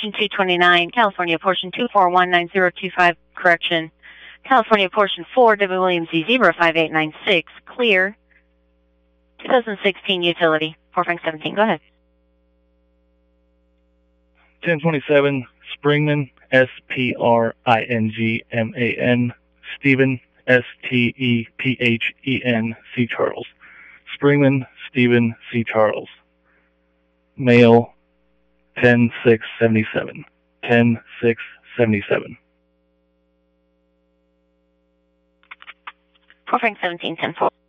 portion 229, California portion 2419025, correction. California portion 4, W. Williams Z05896, clear. 2016 utility, 4 Frank 17, go ahead. 1027, Springman, Springman, Stephen, Stephen C. Charles. Springman, Stephen C. Charles. Male, 10-6-77. 10-6-77. 4 Frank 17, 10-4.